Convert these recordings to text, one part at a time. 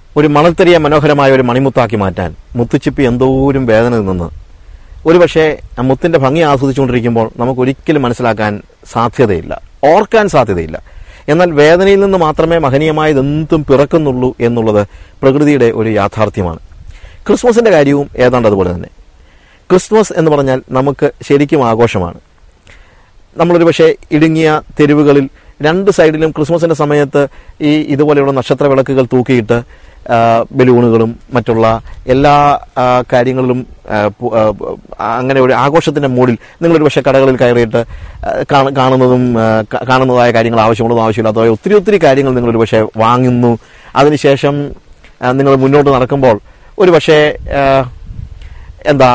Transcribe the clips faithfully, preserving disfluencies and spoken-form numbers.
ഒരു മണൽത്തരിയെ മനോഹരമായ ഒരു മണിമുത്താക്കി മാറ്റാൻ മുത്തുച്ചിപ്പി എന്തോരും വേദന നിന്ന് ഒരുപക്ഷെ ആ മുത്തിന്റെ ഭംഗി ആസ്വദിച്ചുകൊണ്ടിരിക്കുമ്പോൾ നമുക്ക് ഒരിക്കലും മനസ്സിലാക്കാൻ സാധ്യതയില്ല, ഓർക്കാൻ സാധ്യതയില്ല. എന്നാൽ വേദനയിൽ നിന്ന് മാത്രമേ മഹനീയമായത് എന്തും പിറക്കുന്നുള്ളൂ എന്നുള്ളത് പ്രകൃതിയുടെ ഒരു യാഥാർത്ഥ്യമാണ്. ക്രിസ്മസിന്റെ കാര്യവും ഏതാണ്ട് അതുപോലെ തന്നെ. ക്രിസ്മസ് എന്ന് പറഞ്ഞാൽ നമുക്ക് ശരിക്കും ആഘോഷമാണ്. നമ്മളൊരു പക്ഷേ ഇടുങ്ങിയ തെരുവുകളിൽ രണ്ട് സൈഡിലും ക്രിസ്മസിന്റെ സമയത്ത് ഈ ഇതുപോലെയുള്ള നക്ഷത്ര വിളക്കുകൾ തൂക്കിയിട്ട് ബലൂണുകളും മറ്റുള്ള എല്ലാ കാര്യങ്ങളിലും അങ്ങനെ ഒരു ആഘോഷത്തിന്റെ മൂഡിൽ നിങ്ങളൊരു പക്ഷേ കടകളിൽ കയറിയിട്ട് കാണുന്നതും കാണുന്നതായ കാര്യങ്ങൾ ആവശ്യമുള്ളതും ആവശ്യമില്ലാത്തതായ ഒത്തിരി ഒത്തിരി കാര്യങ്ങൾ നിങ്ങളൊരു പക്ഷേ വാങ്ങുന്നു. അതിനുശേഷം നിങ്ങൾ മുന്നോട്ട് നടക്കുമ്പോൾ ഒരു പക്ഷേ എന്താ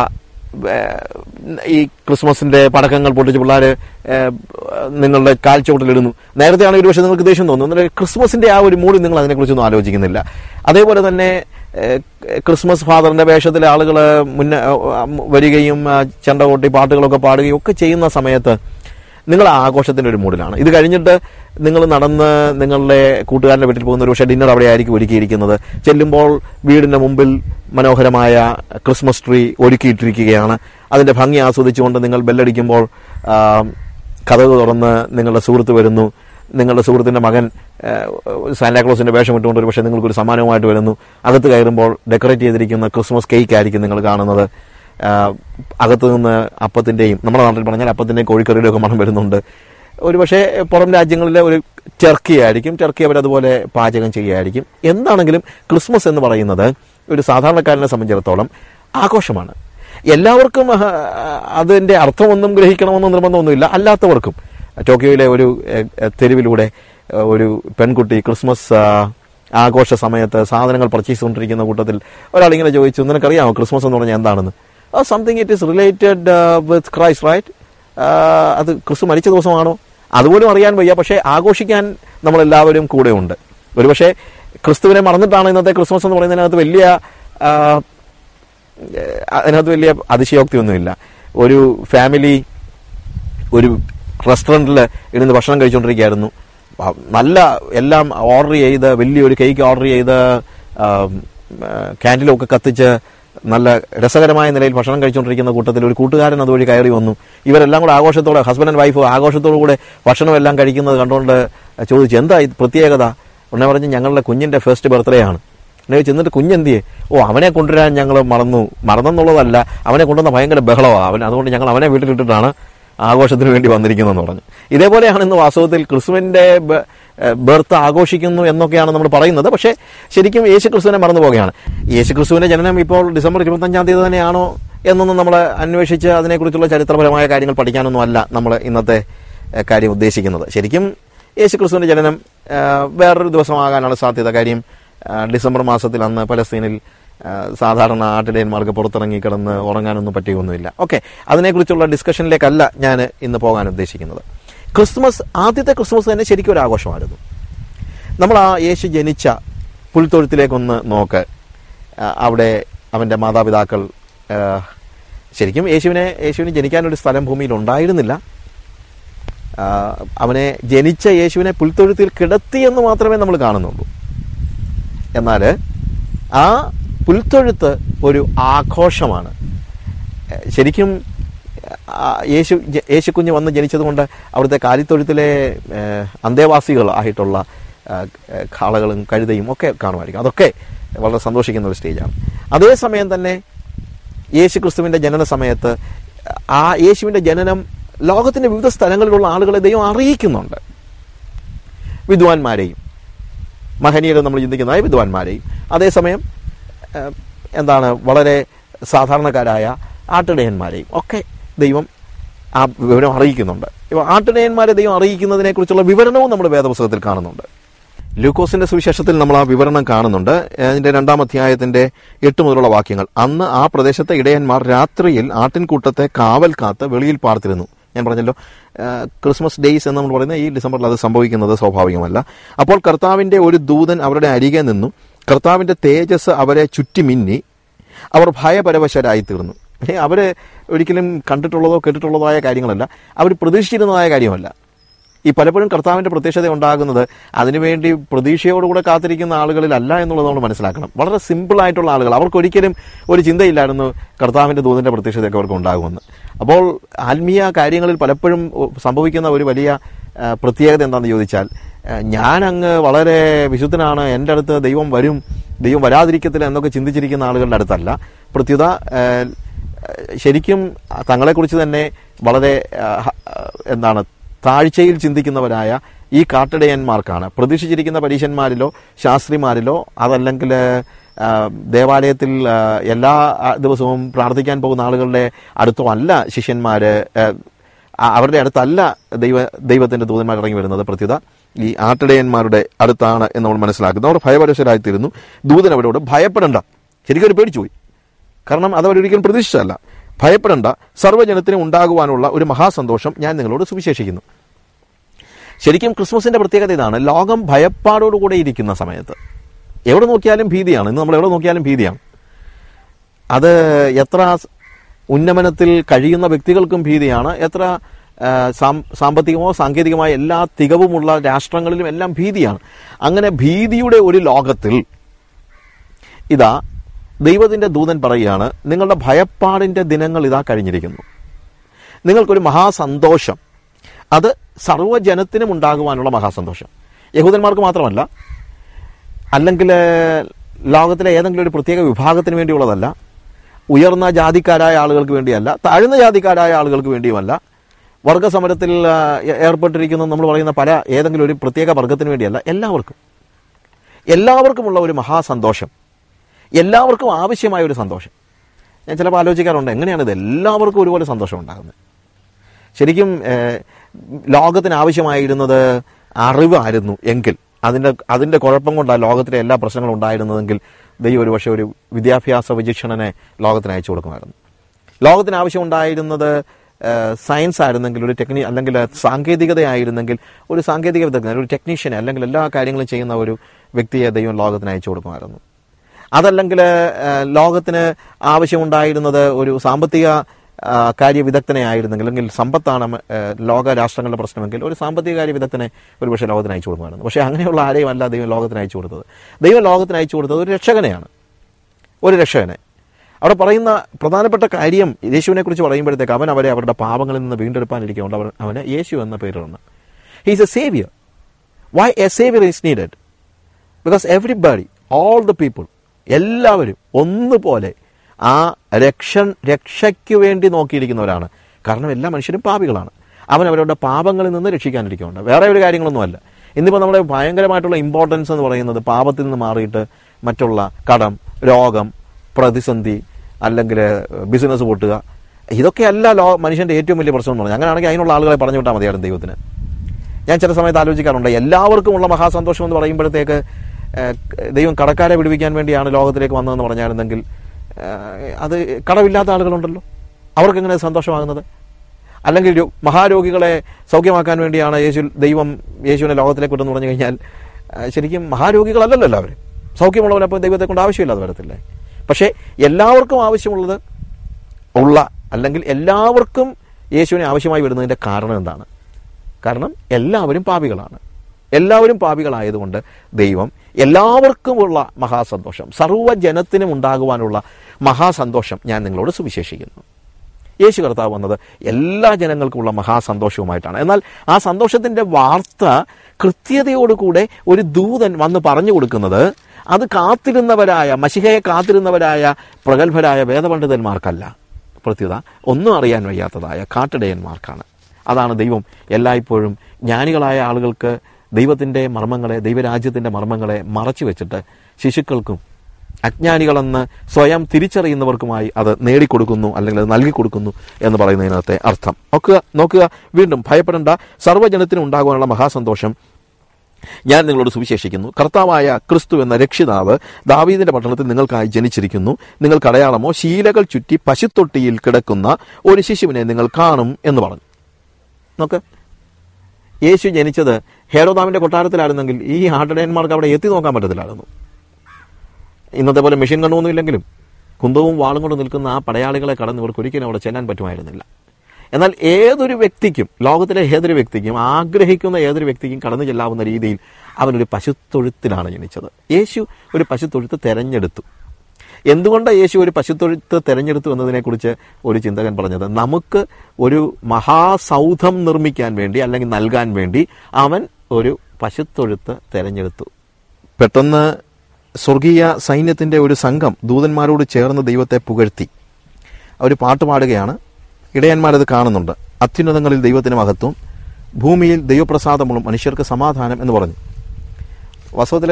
ഈ ക്രിസ്മസിന്റെ പടക്കങ്ങൾ പൊട്ടിച്ച് പിള്ളേർ നിങ്ങളുടെ കാൽച്ചുവട്ടിലിടുന്നു. നേരത്തെ ആണെങ്കിൽ ഒരു പക്ഷേ നിങ്ങൾക്ക് ദേഷ്യം തോന്നുന്നു. എന്നാൽ ക്രിസ്മസിന്റെ ആ ഒരു മൂഡിൽ നിങ്ങൾ അതിനെക്കുറിച്ചൊന്നും ആലോചിക്കുന്നില്ല. അതേപോലെ തന്നെ ക്രിസ്മസ് ഫാദറിന്റെ വേഷത്തിലെ ആളുകൾ മുന്നേ വരികയും ചെണ്ട കൊട്ടി പാട്ടുകളൊക്കെ പാടുകയും ഒക്കെ ചെയ്യുന്ന സമയത്ത് നിങ്ങൾ ആഘോഷത്തിന്റെ ഒരു മൂഡിലാണ്. ഇത് കഴിഞ്ഞിട്ട് നിങ്ങൾ നടന്ന് നിങ്ങളുടെ കൂട്ടുകാരന്റെ വീട്ടിൽ പോകുന്ന ഒരു പക്ഷേ ഡിന്നർ അവിടെ ആയിരിക്കും ഒരുക്കിയിരിക്കുന്നത്. ചെല്ലുമ്പോൾ വീടിന്റെ മുമ്പിൽ മനോഹരമായ ക്രിസ്മസ് ട്രീ ഒരുക്കിയിട്ടിരിക്കുകയാണ്. അതിന്റെ ഭംഗി ആസ്വദിച്ചുകൊണ്ട് നിങ്ങൾ ബെല്ലടിക്കുമ്പോൾ കതക് തുറന്ന് നിങ്ങളുടെ സുഹൃത്ത് വരുന്നു. നിങ്ങളുടെ സുഹൃത്തിന്റെ മകൻ സാന്റാക്ലോസിന്റെ വേഷം ഇട്ടുകൊണ്ട് ഒരു പക്ഷേ നിങ്ങൾക്കൊരു സമ്മാനവുമായിട്ട് വരുന്നു. അകത്ത് കയറുമ്പോൾ ഡെക്കറേറ്റ് ചെയ്തിരിക്കുന്ന ക്രിസ്മസ് കേക്ക് ആയിരിക്കും നിങ്ങൾ കാണുന്നത്. അകത്തു നിന്ന് അപ്പത്തിന്റെയും, നമ്മുടെ നാട്ടിൽ പറഞ്ഞാൽ അപ്പത്തിന്റെയും കോഴിക്കറിയുടെ ഒക്കെ മണം വരുന്നുണ്ട്. ഒരു പക്ഷേ പുറം രാജ്യങ്ങളിലെ ഒരു ടർക്കി ആയിരിക്കും. ടർക്കി അവരതുപോലെ പാചകം ചെയ്യുകയായിരിക്കും. എന്താണെങ്കിലും ക്രിസ്മസ് എന്ന് പറയുന്നത് ഒരു സാധാരണക്കാരനെ സംബന്ധിച്ചിടത്തോളം ആഘോഷമാണ്. എല്ലാവർക്കും അതിന്റെ അർത്ഥമൊന്നും ഗ്രഹിക്കണമെന്നോ നിർബന്ധമൊന്നുമില്ല. അല്ലാത്തവർക്കും ടോക്കിയോയിലെ ഒരു തെരുവിലൂടെ ഒരു പെൺകുട്ടി ക്രിസ്മസ് ആഘോഷ സമയത്ത് സാധനങ്ങൾ പർച്ചേസ് ചെയ്തുകൊണ്ടിരിക്കുന്ന കൂട്ടത്തിൽ ഒരാളിങ്ങനെ ചോദിച്ചു, നിനക്കറിയാമോ ക്രിസ്മസ് എന്ന് പറഞ്ഞാൽ എന്താണെന്ന്? Something it is related with Christ, right? അത് ക്രിസ്തു മരിച്ച ദിവസമാണോ? അതുപോലും അറിയാൻ വയ്യ. പക്ഷേ ആഘോഷിക്കാൻ നമ്മളെല്ലാവരും കൂടെ ഉണ്ട്. ഒരുപക്ഷെ ക്രിസ്തുവിനെ മറന്നിട്ടാണ് ഇന്നത്തെ ക്രിസ്മസ് എന്ന് പറയുന്നതിനകത്ത് വലിയ അതിനകത്ത് വലിയ അതിശയോക്തിയൊന്നുമില്ല. ഒരു ഫാമിലി ഒരു റെസ്റ്റോറൻറ്റിൽ ഇരുന്ന് ഭക്ഷണം കഴിച്ചുകൊണ്ടിരിക്കുകയായിരുന്നു. നല്ല എല്ലാം ഓർഡർ ചെയ്ത് വലിയൊരു കേക്ക് ഓർഡർ ചെയ്ത് ക്യാൻഡിലൊക്കെ കത്തിച്ച് നല്ല രസകരമായ നിലയിൽ ഭക്ഷണം കഴിച്ചുകൊണ്ടിരിക്കുന്ന കൂട്ടത്തിൽ ഒരു കൂട്ടുകാരൻ അതുവഴി കയറി വന്നു. ഇവരെല്ലാം കൂടെ ആഘോഷത്തോടെ, ഹസ്ബൻഡ് ആൻഡ് വൈഫ് ആഘോഷത്തോടു കൂടെ ഭക്ഷണം എല്ലാം കഴിക്കുന്നത് കണ്ടുകൊണ്ട് ചോദിച്ചു, എന്താ ഇത് പ്രത്യേകത? ഉടനെ പറഞ്ഞ്, ഞങ്ങളുടെ കുഞ്ഞിന്റെ ഫസ്റ്റ് ബർത്ത്ഡേ ആണ്. എന്നെ ചെന്നിട്ട് കുഞ്ഞെന്തിയെ? ഓ, അവനെ കൊണ്ടുവരാൻ ഞങ്ങൾ മറന്നു. മറന്നെന്നുള്ളതല്ല, അവനെ കൊണ്ടുവന്ന ഭയങ്കര ബഹളമാണ് അവൻ, അതുകൊണ്ട് ഞങ്ങൾ അവനെ വീട്ടിലിട്ടിട്ടാണ് ആഘോഷത്തിന് വേണ്ടി വന്നിരിക്കുന്നതെന്ന് പറഞ്ഞു. ഇതേപോലെയാണ് ഇന്ന് വാസ്തവത്തിൽ ക്രിസ്തുവിന്റെ ബർത്ത് ആഘോഷിക്കുന്നു എന്നൊക്കെയാണ് നമ്മൾ പറയുന്നത്. പക്ഷേ ശരിക്കും യേശു ക്രിസ്തുവിനെ മറന്നു പോകുകയാണ്. യേശു ക്രിസ്തുവിന്റെ ജനനം ഇപ്പോൾ ഡിസംബർ ഇരുപത്തഞ്ചാം തീയതി തന്നെയാണോ എന്നൊന്നും നമ്മൾ അന്വേഷിച്ച് അതിനെക്കുറിച്ചുള്ള ചരിത്രപരമായ കാര്യങ്ങൾ പഠിക്കാനൊന്നും അല്ല നമ്മൾ ഇന്നത്തെ കാര്യം ഉദ്ദേശിക്കുന്നത്. ശരിക്കും യേശു ക്രിസ്തുവിന്റെ ജനനം വേറൊരു ദിവസമാകാനാണ് സാധ്യത. കാര്യം ഡിസംബർ മാസത്തിൽ അന്ന് പലസ്തീനിൽ സാധാരണ ആട്ടിടയന്മാർക്ക് പുറത്തിറങ്ങി കിടന്ന് ഉറങ്ങാനൊന്നും പറ്റുകയൊന്നുമില്ല. ഓക്കെ, അതിനെക്കുറിച്ചുള്ള ഡിസ്കഷനിലേക്കല്ല ഞാൻ ഇന്ന് പോകാൻ ഉദ്ദേശിക്കുന്നത്. ക്രിസ്മസ്, ആദ്യത്തെ ക്രിസ്മസ് തന്നെ ശരിക്കും ഒരു ആഘോഷമായിരുന്നു. നമ്മൾ ആ യേശു ജനിച്ച പുൽത്തൊഴുത്തിലേക്കൊന്ന് നോക്ക്. അവിടെ അവൻ്റെ മാതാപിതാക്കൾ ശരിക്കും യേശുവിനെ യേശുവിന് ജനിക്കാനൊരു സ്ഥലം ഭൂമിയിൽ ഉണ്ടായിരുന്നില്ല. അവനെ ജനിച്ച യേശുവിനെ പുൽത്തൊഴുത്തിൽ കിടത്തിയെന്ന് മാത്രമേ നമ്മൾ കാണുന്നുള്ളൂ. എന്നാൽ ആ പുൽത്തൊഴുത്ത് ഒരു ആഘോഷമാണ്. ശരിക്കും യേശു യേശുക്കുഞ്ഞ് വന്ന് ജനിച്ചതുകൊണ്ട് അവിടുത്തെ കാലിത്തൊഴുത്തിലെ അന്തേവാസികൾ ആയിട്ടുള്ള കാളകളും കഴുതയും ഒക്കെ കാണുമായിരിക്കും. അതൊക്കെ വളരെ സന്തോഷിക്കുന്ന ഒരു സ്റ്റേജാണ്. അതേസമയം തന്നെ യേശു ക്രിസ്തുവിൻ്റെ ജനന സമയത്ത് ആ യേശുവിൻ്റെ ജനനം ലോകത്തിൻ്റെ വിവിധ സ്ഥലങ്ങളിലുള്ള ആളുകളെ ദൈവം അറിയിക്കുന്നുണ്ട്. വിദ്വാൻമാരെയും മഹനീയരെ നമ്മൾ ചിന്തിക്കുന്നതായ വിദ്വാൻമാരെയും അതേസമയം എന്താണ് വളരെ സാധാരണക്കാരായ ആട്ടിടയന്മാരെയും ഒക്കെ ദൈവം ആ വിവരം അറിയിക്കുന്നുണ്ട്. ഇപ്പോൾ ആട്ടിടയന്മാരെ ദൈവം അറിയിക്കുന്നതിനെ കുറിച്ചുള്ള വിവരണവും നമ്മുടെ വേദപുസ്തകത്തിൽ കാണുന്നുണ്ട്. ലൂക്കോസിന്റെ സുവിശേഷത്തിൽ നമ്മൾ ആ വിവരണം കാണുന്നുണ്ട്. അതിന്റെ രണ്ടാം അധ്യായത്തിന്റെ എട്ട് മുതലുള്ള വാക്യങ്ങൾ. അന്ന് ആ പ്രദേശത്തെ ഇടയന്മാർ രാത്രിയിൽ ആട്ടിൻകൂട്ടത്തെ കാവൽ കാത്ത് വെളിയിൽ പാർത്തിരുന്നു. ഞാൻ പറഞ്ഞല്ലോ, ക്രിസ്മസ് ഡേയ്സ് എന്ന് നമ്മൾ പറയുന്നത് ഈ ഡിസംബറിൽ അത് സംഭവിക്കുന്നത് സ്വാഭാവികമല്ല. അപ്പോൾ കർത്താവിന്റെ ഒരു ദൂതൻ അവരുടെ അരികെ നിന്നു. കർത്താവിന്റെ തേജസ് അവരെ ചുറ്റിമിന്നി. അവർ ഭയപരവശരായി തീർന്നു. അവർ ഒരിക്കലും കണ്ടിട്ടുള്ളതോ കേട്ടിട്ടുള്ളതോ ആയ കാര്യങ്ങളല്ല, അവർ പ്രതീക്ഷിച്ചിരുന്നതായ കാര്യമല്ല. ഈ പലപ്പോഴും കർത്താവിൻ്റെ പ്രത്യക്ഷത ഉണ്ടാകുന്നത് അതിനുവേണ്ടി പ്രതീക്ഷയോടുകൂടെ കാത്തിരിക്കുന്ന ആളുകളിലല്ല എന്നുള്ളത് നമ്മൾ മനസ്സിലാക്കണം. വളരെ സിമ്പിളായിട്ടുള്ള ആളുകൾ, അവർക്കൊരിക്കലും ഒരു ചിന്തയില്ലായിരുന്നു കർത്താവിൻ്റെ ദൂതൻ്റെ പ്രത്യക്ഷതയൊക്കെ അവർക്ക് ഉണ്ടാകുമെന്ന്. അപ്പോൾ ആത്മീയ കാര്യങ്ങളിൽ പലപ്പോഴും സംഭവിക്കുന്ന ഒരു വലിയ പ്രത്യേകത എന്താണെന്ന് ചോദിച്ചാൽ, ഞാൻ അങ്ങ് വളരെ വിശുദ്ധനാണ്, എൻ്റെ അടുത്ത് ദൈവം വരും, ദൈവം വരാതിരിക്കത്തില്ല എന്നൊക്കെ ചിന്തിച്ചിരിക്കുന്ന ആളുകളുടെ അടുത്തല്ല. പ്രത്യുത ശരിക്കും തങ്ങളെക്കുറിച്ച് തന്നെ വളരെ എന്താണ് താഴ്ചയിൽ ചിന്തിക്കുന്നവരായ ഈ കാട്ടിടയന്മാർക്കാണ് പ്രതീക്ഷിച്ചിരിക്കുന്ന പരീശന്മാരിലോ ശാസ്ത്രിമാരിലോ അതല്ലെങ്കിൽ ദേവാലയത്തിൽ എല്ലാ ദിവസവും പ്രാർത്ഥിക്കാൻ പോകുന്ന ആളുകളുടെ അടുത്തോ അല്ല ശിഷ്യന്മാർ, അവരുടെ അടുത്തല്ല ദൈവ ദൈവത്തിൻ്റെ ദൂതന്മാർ ഇറങ്ങി വരുന്നത്. പ്രത്യുത ഈ ആട്ടിടയന്മാരുടെ അടുത്താണ് എന്ന് നമ്മൾ മനസ്സിലാക്കുന്നു. അവർ ഭയപരവശരായിത്തീരുന്നു. ദൂതൻ അവരോട് ഭയപ്പെടേണ്ട, ശരിക്കും അവർ പേടിച്ചുപോയി, കാരണം അതവരൊരിക്കലും പ്രതീക്ഷിച്ചതല്ല. ഭയപ്പെടേണ്ട, സർവ്വജനത്തിനും ഉണ്ടാകുവാനുള്ള ഒരു മഹാസന്തോഷം ഞാൻ നിങ്ങളോട് സുവിശേഷിക്കുന്നു. ശരിക്കും ക്രിസ്മസിന്റെ പ്രത്യേകത ഇതാണ്. ലോകം ഭയപ്പാടോടുകൂടെ ഇരിക്കുന്ന സമയത്ത് എവിടെ നോക്കിയാലും ഭീതിയാണ്. ഇന്ന് നമ്മൾ എവിടെ നോക്കിയാലും ഭീതിയാണ്. അത് എത്ര ഉന്നമനത്തിൽ കഴിയുന്ന വ്യക്തികൾക്കും ഭീതിയാണ്, എത്ര സാമ്പത്തികമോ സാങ്കേതികമായ എല്ലാ തികവുമുള്ള രാഷ്ട്രങ്ങളിലും എല്ലാം ഭീതിയാണ്. അങ്ങനെ ഭീതിയുടെ ഒരു ലോകത്തിൽ ഇതാ ദൈവത്തിൻ്റെ ദൂതൻ പറയുകയാണ്, നിങ്ങളുടെ ഭയപ്പാടിൻ്റെ ദിനങ്ങൾ ഇതാ കഴിഞ്ഞിരിക്കുന്നു. നിങ്ങൾക്കൊരു മഹാസന്തോഷം, അത് സർവ്വജനത്തിനും ഉണ്ടാകുവാനുള്ള മഹാസന്തോഷം. യഹൂദന്മാർക്ക് മാത്രമല്ല, അല്ലെങ്കിൽ ലോകത്തിലെ ഏതെങ്കിലും ഒരു പ്രത്യേക വിഭാഗത്തിന് വേണ്ടിയുള്ളതല്ല, ഉയർന്ന ജാതിക്കാരായ ആളുകൾക്ക് വേണ്ടിയല്ല, താഴ്ന്ന ജാതിക്കാരായ ആളുകൾക്ക് വേണ്ടിയുമല്ല, വർഗസമരത്തിൽ ഏർപ്പെട്ടിരിക്കുന്ന നമ്മൾ പറയുന്ന പല ഏതെങ്കിലും ഒരു പ്രത്യേക വർഗത്തിന് വേണ്ടിയല്ല, എല്ലാവർക്കും എല്ലാവർക്കുമുള്ള ഒരു മഹാസന്തോഷം, എല്ലാവർക്കും ആവശ്യമായ ഒരു സന്തോഷം. ഞാൻ ചിലപ്പോൾ ആലോചിക്കാറുണ്ട്, എങ്ങനെയാണിത് എല്ലാവർക്കും ഒരുപോലെ സന്തോഷം ഉണ്ടാകുന്നത്? ശരിക്കും ലോകത്തിന് ആവശ്യമായിരുന്നത് അറിവായിരുന്നു എങ്കിൽ, അതിൻ്റെ അതിൻ്റെ കുഴപ്പം കൊണ്ടാണ് ലോകത്തിലെ എല്ലാ പ്രശ്നങ്ങളും ഉണ്ടായിരുന്നതെങ്കിൽ ദൈവം ഒരു പക്ഷേ ഒരു വിദ്യാഭ്യാസ വിചക്ഷണനെ ലോകത്തിന് അയച്ചു കൊടുക്കുമായിരുന്നു. ലോകത്തിന് ആവശ്യമുണ്ടായിരുന്നത് സയൻസ് ആയിരുന്നെങ്കിൽ, ഒരു ടെക്നി അല്ലെങ്കിൽ സാങ്കേതികതയായിരുന്നെങ്കിൽ ഒരു സാങ്കേതിക വിദഗ്ധൻ, ഒരു ടെക്നീഷ്യനെ അല്ലെങ്കിൽ എല്ലാ കാര്യങ്ങളും ചെയ്യുന്ന ഒരു വ്യക്തിയെ ദൈവം ലോകത്തിന് അയച്ചു കൊടുക്കുമായിരുന്നു. അതല്ലെങ്കിൽ ലോകത്തിന് ആവശ്യമുണ്ടായിരുന്നത് ഒരു സാമ്പത്തിക കാര്യ വിദഗ്ധനെ ആയിരുന്നെങ്കിൽ, അല്ലെങ്കിൽ സമ്പത്താണ് ലോക രാഷ്ട്രങ്ങളുടെ പ്രശ്നമെങ്കിൽ ഒരു സാമ്പത്തിക കാര്യ വിദഗ്ധനെ ഒരു പക്ഷേ ലോകത്തിന് അയച്ചു കൊടുക്കുമായിരുന്നു. പക്ഷേ അങ്ങനെയുള്ള ആരെയും അല്ല ദൈവം ലോകത്തിന് അയച്ചു കൊടുത്തത്. ദൈവം ലോകത്തിന് അയച്ചു കൊടുത്തത് ഒരു രക്ഷകനെയാണ്, ഒരു രക്ഷകനെ. അവിടെ പറയുന്ന പ്രധാനപ്പെട്ട കാര്യം, യേശുവിനെ കുറിച്ച് പറയുമ്പോഴത്തേക്ക് അവൻ അവരെ അവരുടെ പാപങ്ങളിൽ നിന്ന് വീണ്ടെടുപ്പാനിരിക്കുന്നുണ്ട്. അവർ അവന് യേശു എന്ന പേരിടുന്നു. He is a saviour. Why a saviour is needed? Because everybody, all the people, എല്ലാവരും ഒന്നുപോലെ ആ രക്ഷ രക്ഷയ്ക്ക് വേണ്ടി നോക്കിയിരിക്കുന്നവരാണ്. കാരണം എല്ലാ മനുഷ്യരും പാപികളാണ്. അവൻ അവരുടെ പാപങ്ങളിൽ നിന്ന് രക്ഷിക്കാനിരിക്കുന്നുണ്ട്. വേറെ ഒരു കാര്യങ്ങളൊന്നുമല്ല. ഇന്നിപ്പോൾ നമ്മുടെ ഭയങ്കരമായിട്ടുള്ള ഇമ്പോർട്ടൻസ് എന്ന് പറയുന്നത് പാപത്തിൽ നിന്ന് മാറിയിട്ട് മറ്റുള്ള കടം, രോഗം, പ്രതിസന്ധി, അല്ലെങ്കിൽ ബിസിനസ് പൊട്ടുക, ഇതൊക്കെയല്ല ലോ മനുഷ്യൻ്റെ ഏറ്റവും വലിയ പ്രശ്നം എന്ന് പറഞ്ഞാൽ. അങ്ങനെയാണെങ്കിൽ അതിനുള്ള ആളുകളെ പറഞ്ഞു വിട്ടാൽ മതിയായിരുന്നു ദൈവത്തിന്. ഞാൻ ചില സമയത്ത് ആലോചിക്കാറുണ്ട്, എല്ലാവർക്കുമുള്ള മഹാസന്തോഷം എന്ന് പറയുമ്പോഴത്തേക്ക് ദൈവം കടക്കാരെ വിടുവിക്കാൻ വേണ്ടിയാണ് ലോകത്തിലേക്ക് വന്നതെന്ന് പറഞ്ഞായിരുന്നെങ്കിൽ അത് കടമില്ലാത്ത ആളുകളുണ്ടല്ലോ, അവർക്കെങ്ങനെ സന്തോഷമാകുന്നത്? അല്ലെങ്കിൽ മഹാരോഗികളെ സൗഖ്യമാക്കാൻ വേണ്ടിയാണ് യേശു ദൈവം യേശുവിനെ ലോകത്തിലേക്ക് വിട്ടെന്ന് പറഞ്ഞു കഴിഞ്ഞാൽ ശരിക്കും മഹാരോഗികളല്ലല്ലോ എല്ലാവരും. സൗഖ്യമുള്ളവരപ്പോൾ ദൈവത്തെ കൊണ്ട് ആവശ്യമില്ലാതെ വരത്തില്ലേ? പക്ഷേ എല്ലാവർക്കും ആവശ്യമുള്ളത് ഉള്ള, അല്ലെങ്കിൽ എല്ലാവർക്കും യേശുവിനെ ആവശ്യമായി വരുന്നതിൻ്റെ കാരണം എന്താണ്? കാരണം എല്ലാവരും പാപികളാണ്. എല്ലാവരും പാപികളായതുകൊണ്ട് ദൈവം എല്ലാവർക്കുമുള്ള മഹാസന്തോഷം, സർവ്വജനത്തിനും ഉണ്ടാകുവാനുള്ള മഹാസന്തോഷം ഞാൻ നിങ്ങളോട് സുവിശേഷിക്കുന്നു. യേശു കർത്താവ് വന്നത് എല്ലാ ജനങ്ങൾക്കുമുള്ള മഹാസന്തോഷവുമായിട്ടാണ്. എന്നാൽ ആ സന്തോഷത്തിൻ്റെ വാർത്ത കൃത്യതയോടുകൂടെ ഒരു ദൂതൻ വന്ന് പറഞ്ഞു കൊടുക്കുന്നത് അത് കാത്തിരുന്നവരായ, മശിഹയെ കാത്തിരുന്നവരായ പ്രഗത്ഭരായ വേദപണ്ഡിതന്മാർക്കല്ല, പ്രത്യുത ഒന്നും അറിയാൻ വയ്യാത്തതായ കാട്ടിടയന്മാർക്കാണ്. അതാണ് ദൈവം എല്ലായ്പ്പോഴും ജ്ഞാനികളായ ആളുകൾക്ക് ദൈവത്തിൻ്റെ മർമ്മങ്ങളെ, ദൈവരാജ്യത്തിൻ്റെ മർമ്മങ്ങളെ മറച്ചു വെച്ചിട്ട് ശിശുക്കൾക്കും അജ്ഞാനികളെന്ന് സ്വയം തിരിച്ചറിയുന്നവർക്കുമായി അത് നേടിക്കൊടുക്കുന്നു, അല്ലെങ്കിൽ അത് നൽകി കൊടുക്കുന്നു എന്ന് പറയുന്നതിനകത്തെ അർത്ഥം. നോക്കുക നോക്കുക വീണ്ടും ഭയപ്പെടേണ്ട, സർവ്വജനത്തിനും ഉണ്ടാകുവാനുള്ള മഹാസന്തോഷം ഞാൻ നിങ്ങളോട് സുവിശേഷിക്കുന്നു. കർത്താവായ ക്രിസ്തു എന്ന രക്ഷിതാവ് ദാവീദിന്റെ പട്ടണത്തിൽ നിങ്ങൾക്കായി ജനിച്ചിരിക്കുന്നു. നിങ്ങൾക്ക് അടയാളമോ ശീലകൾ ചുറ്റി പശുത്തൊട്ടിയിൽ കിടക്കുന്ന ഒരു ശിശുവിനെ നിങ്ങൾ കാണും എന്ന് പറഞ്ഞു. നോക്ക്, യേശു ജനിച്ചത് ഹേരോദാവിന്റെ കൊട്ടാരത്തിലായിരുന്നെങ്കിൽ ഈ ആട്ടിടയന്മാർക്ക് അവിടെ എത്തി നോക്കാൻ പറ്റത്തില്ലായിരുന്നു. ഇന്നത്തെ പോലെ മെഷീൻ കണ്ണൊന്നും ഇല്ലെങ്കിലും കുന്തവും വാളും കൊണ്ട് നിൽക്കുന്ന ആ പടയാളികളെ കടന്ന് ഇവർക്ക് ഒരിക്കലും അവിടെ ചെല്ലാൻ പറ്റുമായിരുന്നില്ല. എന്നാൽ ഏതൊരു വ്യക്തിക്കും, ലോകത്തിലെ ഏതൊരു വ്യക്തിക്കും, ആഗ്രഹിക്കുന്ന ഏതൊരു വ്യക്തിക്കും കടന്നു ചെല്ലാവുന്ന രീതിയിൽ അവനൊരു പശുത്തൊഴുത്തിലാണ് ജനിച്ചത്. യേശു ഒരു പശുത്തൊഴുത്ത് തെരഞ്ഞെടുത്തു. എന്തുകൊണ്ടാണ് യേശു ഒരു പശുത്തൊഴുത്ത് തെരഞ്ഞെടുത്തു എന്നതിനെക്കുറിച്ച് ഒരു ചിന്തകൻ പറഞ്ഞത്, നമുക്ക് ഒരു മഹാസൗധം നിർമ്മിക്കാൻ വേണ്ടി അല്ലെങ്കിൽ നൽകാൻ വേണ്ടി അവൻ ഒരു പശുത്തൊഴുത്ത് തെരഞ്ഞെടുത്തു. പെട്ടെന്ന് സ്വർഗീയ സൈന്യത്തിന്റെ ഒരു സംഘം ദൂതന്മാരോട് ചേർന്ന് ദൈവത്തെ പുകഴ്ത്തി. അവർ പാട്ടുപാടുകയാണ്. ഇടയന്മാരത് കാണുന്നുണ്ട്. അത്യുന്നതങ്ങളിൽ ദൈവത്തിന് മഹത്വം, ഭൂമിയിൽ ദൈവപ്രസാദമുള്ള മനുഷ്യർക്ക് സമാധാനം എന്ന് പറഞ്ഞു. വാസ്തവത്തിൽ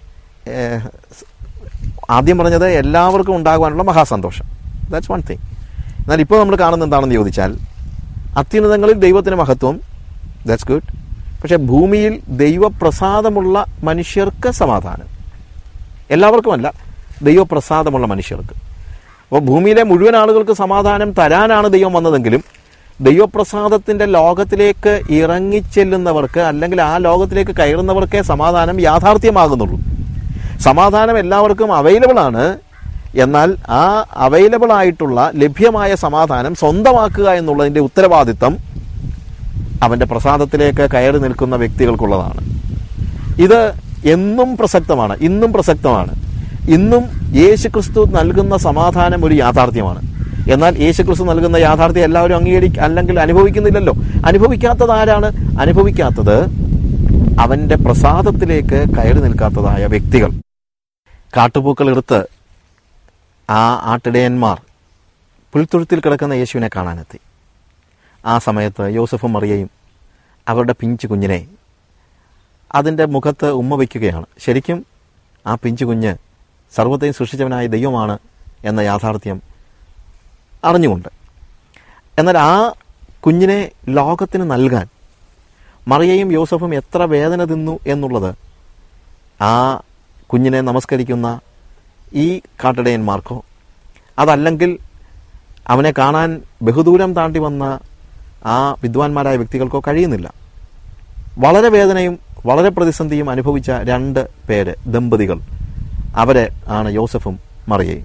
ആദ്യം പറഞ്ഞത് എല്ലാവർക്കും ഉണ്ടാകുവാനുള്ള മഹാസന്തോഷം. That's one thing. എന്നാൽ ഇപ്പോൾ നമ്മൾ കാണുന്നത് എന്താണെന്ന് ചോദിച്ചാൽ, അത്യുന്നതങ്ങളിൽ ദൈവത്തിന് മഹത്വം, ദാറ്റ്സ് ഗുഡ്. പക്ഷെ ഭൂമിയിൽ ദൈവപ്രസാദമുള്ള മനുഷ്യർക്ക് സമാധാനം. എല്ലാവർക്കുമല്ല, ദൈവപ്രസാദമുള്ള മനുഷ്യർക്ക്. അപ്പോൾ ഭൂമിയിലെ മുഴുവൻ ആളുകൾക്ക് സമാധാനം തരാനാണ് ദൈവം വന്നതെങ്കിലും ദൈവപ്രസാദത്തിന്റെ ലോകത്തിലേക്ക് ഇറങ്ങിച്ചെല്ലുന്നവർക്ക് അല്ലെങ്കിൽ ആ ലോകത്തിലേക്ക് കയറുന്നവർക്കേ സമാധാനം യാഥാർത്ഥ്യമാകുന്നുള്ളൂ. സമാധാനം എല്ലാവർക്കും അവൈലബിൾ ആണ്. എന്നാൽ ആ അവൈലബിൾ ആയിട്ടുള്ള ലഭ്യമായ സമാധാനം സ്വന്തമാക്കുക എന്നുള്ളതിന്റെ ഉത്തരവാദിത്തം അവന്റെ പ്രസാദത്തിലേക്ക് കയറി നിൽക്കുന്ന വ്യക്തികൾക്കുള്ളതാണ്. ഇത് എന്നും പ്രസക്തമാണ്, ഇന്നും പ്രസക്തമാണ്. ഇന്നും യേശുക്രിസ്തു നൽകുന്ന സമാധാനം ഒരു യാഥാർത്ഥ്യമാണ്. എന്നാൽ യേശുക്രിസ്തു നൽകുന്ന യാഥാർത്ഥ്യം എല്ലാവരും അംഗീകരിക്കുക അല്ലെങ്കിൽ അനുഭവിക്കുന്നില്ലല്ലോ. അനുഭവിക്കാത്തത് ആരാണ്? അനുഭവിക്കാത്തത് അവന്റെ പ്രസാദത്തിലേക്ക് കയറി നിൽക്കാത്തതായ വ്യക്തികൾ. കാട്ടുപൂക്കൾ എടുത്ത് ആ ആട്ടിടയന്മാർ പുൽത്തൊഴുത്തിൽ കിടക്കുന്ന യേശുവിനെ കാണാനെത്തി. ആ സമയത്ത് യോസഫും മറിയയും അവരുടെ പിഞ്ചു കുഞ്ഞിനെ അതിൻ്റെ മുഖത്ത് ഉമ്മ വയ്ക്കുകയാണ്. ശരിക്കും ആ പിഞ്ചു കുഞ്ഞ് സർവ്വത്തെയും സൃഷ്ടിച്ചവനായ ദൈവമാണ് എന്ന യാഥാർത്ഥ്യം അറിഞ്ഞുകൊണ്ട്. എന്നാൽ ആ കുഞ്ഞിനെ ലോകത്തിന് നൽകാൻ മറിയയും യോസഫും എത്ര വേദന തിന്നു എന്നുള്ളത് ആ കുഞ്ഞിനെ നമസ്കരിക്കുന്ന ഈ കാട്ടിടയന്മാർക്കോ അതല്ലെങ്കിൽ അവനെ കാണാൻ ബഹുദൂരം താണ്ടി വന്ന ആ വിദ്വാൻമാരായ വ്യക്തികൾക്കോ കഴിയുന്നില്ല. വളരെ വേദനയും വളരെ പ്രതിസന്ധിയും അനുഭവിച്ച രണ്ട് പേര്, ദമ്പതികൾ, അവരെ ആണ് യോസഫും മറിയയും.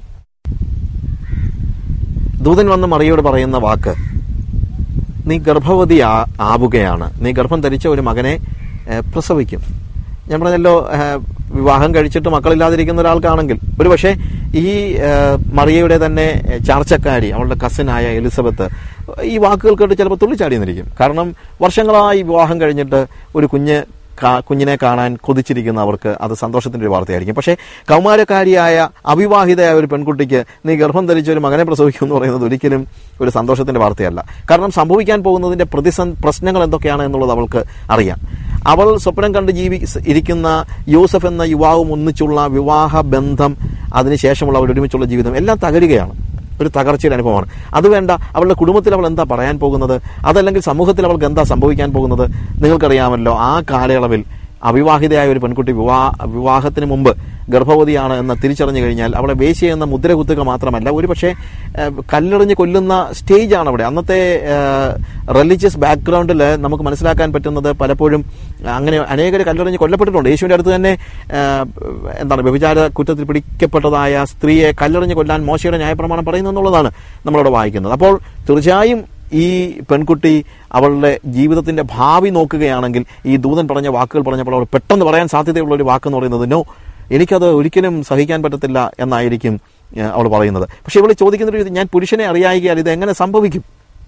ദൂതൻ വന്ന് മറിയയോട് പറയുന്ന വാക്ക്, നീ ഗർഭവതി ആവുകയാണ്, നീ ഗർഭം ധരിച്ച ഒരു മകനെ പ്രസവിക്കും. ഞാൻ പറഞ്ഞല്ലോ, വിവാഹം കഴിച്ചിട്ട് മക്കളില്ലാതിരിക്കുന്ന ഒരാൾക്കാണെങ്കിൽ ഒരു പക്ഷേ ഈ മറിയയുടെ തന്നെ ചാർച്ചക്കാരി, അവളുടെ കസിനായ എലിസബത്ത് ഈ വാക്കുകൾ കേട്ട് ചിലപ്പോൾ തുള്ളിച്ചാടിയെന്നിരിക്കും. കാരണം വർഷങ്ങളായി വിവാഹം കഴിഞ്ഞിട്ട് ഒരു കുഞ്ഞ് കുഞ്ഞിനെ കാണാൻ കൊതിച്ചിരിക്കുന്ന അവർക്ക് അത് സന്തോഷത്തിന്റെ ഒരു വാർത്തയായിരിക്കും. പക്ഷേ കൗമാരക്കാരിയായ അവിവാഹിതയായ ഒരു പെൺകുട്ടിക്ക് നീ ഗർഭം ധരിച്ച ഒരു മകനെ പ്രസവിക്കും എന്ന് പറയുന്നത് ഒരിക്കലും ഒരു സന്തോഷത്തിന്റെ വാർത്തയല്ല. കാരണം സംഭവിക്കാൻ പോകുന്നതിന്റെ പ്രതിസന്ധി പ്രശ്നങ്ങൾ എന്തൊക്കെയാണ് എന്നുള്ളത് അവൾക്ക് അറിയാം. അവൾ സ്വപ്നം കണ്ട് ജീവി ഇരിക്കുന്ന യോസഫ് എന്ന യുവാവും ഒന്നിച്ചുള്ള വിവാഹ ബന്ധം, അതിനുശേഷമുള്ള അവർ ഒരുമിച്ചുള്ള ജീവിതം എല്ലാം തകരുകയാണ്. ഒരു തകർച്ചയുടെ അനുഭവമാണ്. അത് വേണ്ട, അവളുടെ കുടുംബത്തിൽ അവൾ എന്താ പറയാൻ പോകുന്നത്, അതല്ലെങ്കിൽ സമൂഹത്തിൽ അവൾക്ക് എന്താ സംഭവിക്കാൻ പോകുന്നത്? നിങ്ങൾക്കറിയാമല്ലോ, ആ കാലയളവിൽ അവിവാഹിതയായ ഒരു പെൺകുട്ടി വിവാഹ വിവാഹത്തിന് മുമ്പ് ഗർഭവതിയാണ് എന്ന് തിരിച്ചറിഞ്ഞു കഴിഞ്ഞാൽ അവളെ വേശ്യ എന്ന മുദ്ര കുത്തുക മാത്രമല്ല, ഒരു പക്ഷേ കല്ലെറിഞ്ഞ് കൊല്ലുന്ന സ്റ്റേജാണ് അവിടെ. അന്നത്തെ റിലീജിയസ് ബാക്ക്ഗ്രൗണ്ടിൽ നമുക്ക് മനസ്സിലാക്കാൻ പറ്റുന്നത് പലപ്പോഴും അങ്ങനെ അനേകർ കല്ലെറിഞ്ഞ് കൊല്ലപ്പെട്ടിട്ടുണ്ട്. യേശുവിന്റെ അടുത്ത് തന്നെ എന്താണ് വ്യഭിചാര കുറ്റത്തിൽ പിടിക്കപ്പെട്ടതായ സ്ത്രീയെ കല്ലെറിഞ്ഞ് കൊല്ലാൻ മോശയുടെ ന്യായപ്രമാണം പറയുന്നു എന്നുള്ളതാണ് നമ്മളവിടെ വായിക്കുന്നത്. അപ്പോൾ തീർച്ചയായും ഈ പെൺകുട്ടി അവളുടെ ജീവിതത്തിന്റെ ഭാവി നോക്കുകയാണെങ്കിൽ ഈ ദൂതൻ പറഞ്ഞ വാക്കുകൾ പറഞ്ഞപ്പോൾ അവൾ പെട്ടെന്ന് പറയാൻ സാധ്യതയുള്ള ഒരു വാക്കെന്ന് പറയുന്നത് നോ, എനിക്കത് ഒരിക്കലും സഹിക്കാൻ പറ്റത്തില്ല എന്നായിരിക്കും അവൾ പറയുന്നത്. പക്ഷെ ഇവൾ ചോദിക്കുന്ന, ഞാൻ പുരുഷനെ അറിയായികയാൽ ഇത് എങ്ങനെ സംഭവിക്കും?